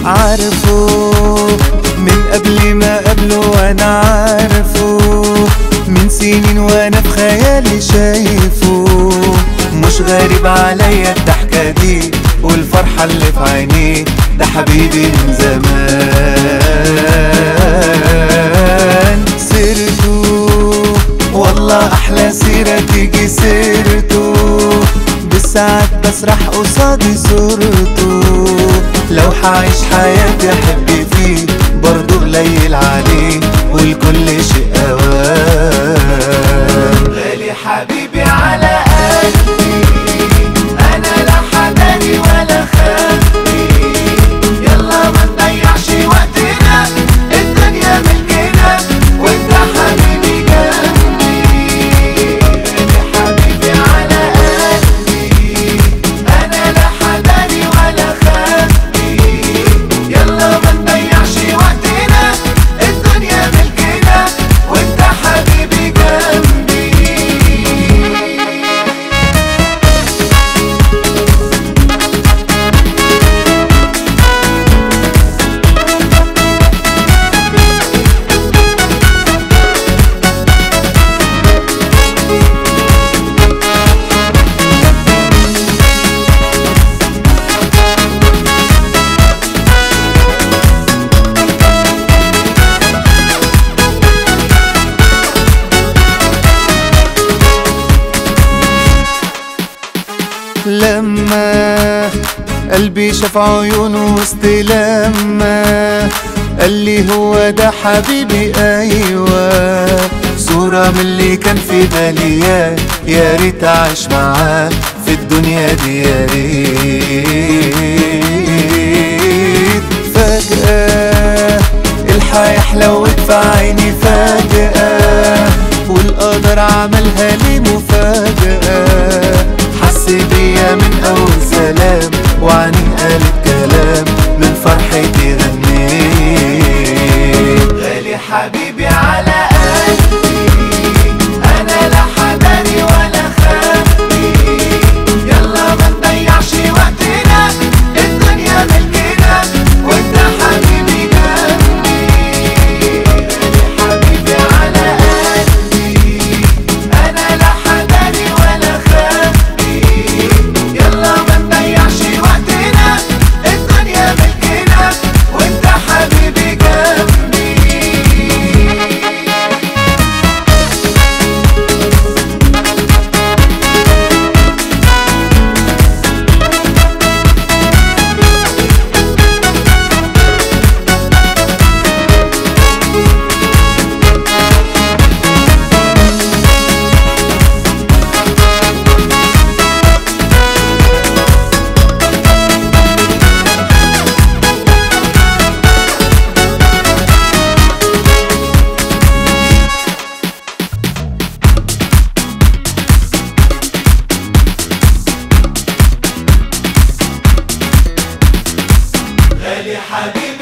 عارفه من قبل ما قبله وانا عارفه، من سنين وانا في خيالي شايفه. مش غريب عليا الضحكة دي والفرحة اللي في عينيه، ده حبيبي من زمان. سيرته والله احلى سيرة تيجي سيرته، بالساعات بسرح قصادي صورته. لو حعيش حياتي احب فيه برضو قليل عليه، والكل شيء اوان. غالي حبيبي على قلبي، انا لا حداني ولا خبي. يلا ما نضيعش وقتنا، الدنيا ملكنا وانت حبيبي جنبي. غالي حبيبي على قلبي، انا لا حداني ولا خبي. يلا ما نضيعش وقتنا، الدنيا ملكنا وانت حبيبي جنبي. لما قلبي شاف عيونه وسط لما قال لي هو ده حبيبي، ايوه صورة من اللي كان في بالي. يا ريت اعيش معاه في الدنيا دي، يا ريت. فجأة الحياة حلوت في عيني فجأة، والقدر عملها لي مفاجأة. حس بيا من اول سلام، وعني قالت كلام من فرحتي غنيت. غالي حبيبي على قلبي، انا لا حداني ولا خبي. يلا ما نضيعش وقتنا، الدنيا ملكنا وانت حبيبي جنبي. غالي حبيبي على قلبي، انا لا حداني ولا خبي. يلا ما نضيعش وقتنا، الدنيا ملكنا وانت حبيبي جنبي. غالي حبيبي